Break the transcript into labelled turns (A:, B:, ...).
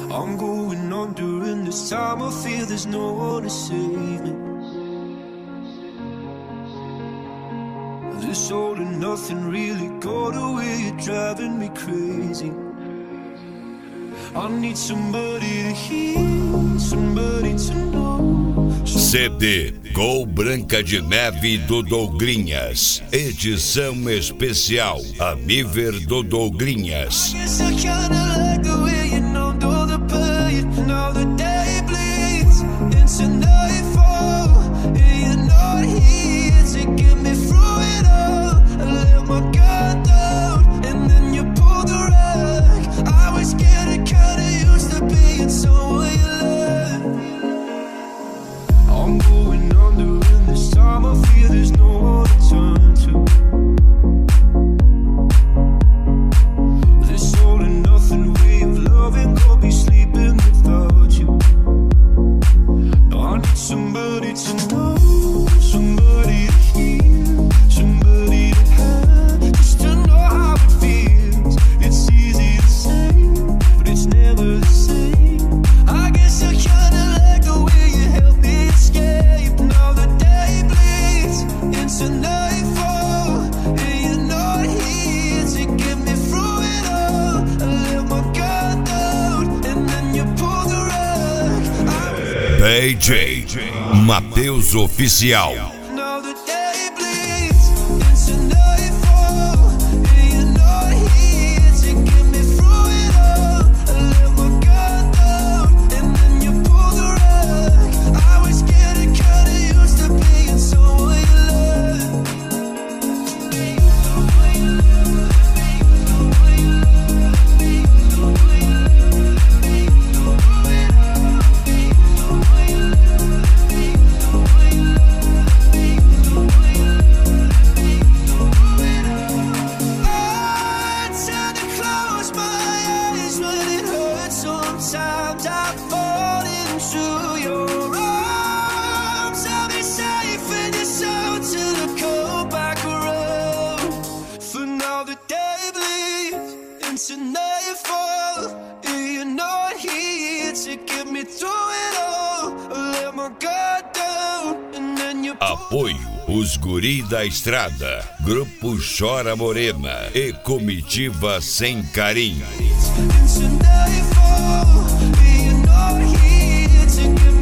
A: I'm going under, and this time I feel there's no one to save me. This all and nothing really got away, you're driving me crazy. I need somebody to hear, somebody to know.
B: CD Gol Branca de Neve do Douglinhas, edição especial Amiver do Douglinhas.
A: I'm going under, and this time I feel there's no one to turn to. This all and nothing way of loving, could be sleeping without you. I need somebody to know, somebody to hear, somebody to have, just to know how it feels. It's easy to say, but it's never the same. I guess I kinda like the way you help me escape. Now the day bleeds into nightfall, and you're not here to get me through it all. I let my guard down, and then you pull the rug.
B: DJ Matheus Oficial.
A: Now the day bleeds into nightfall, and you're not here to get me through it all. I let my guard down, and then you pull the rug. I was getting kinda used to being someone you love. I tend to close my eyes when it hurts. Sometimes I fall into your arms. I'll be safe in your soul till I come back around. For now the day bleeds into nightfall, and you're not here to get me through it all. I let my guard down, and then you
B: Apoio Os Guri da Estrada, Grupo Chora Morena e Comitiva Sem Carinho.
A: into nightfall, and you're not here to get me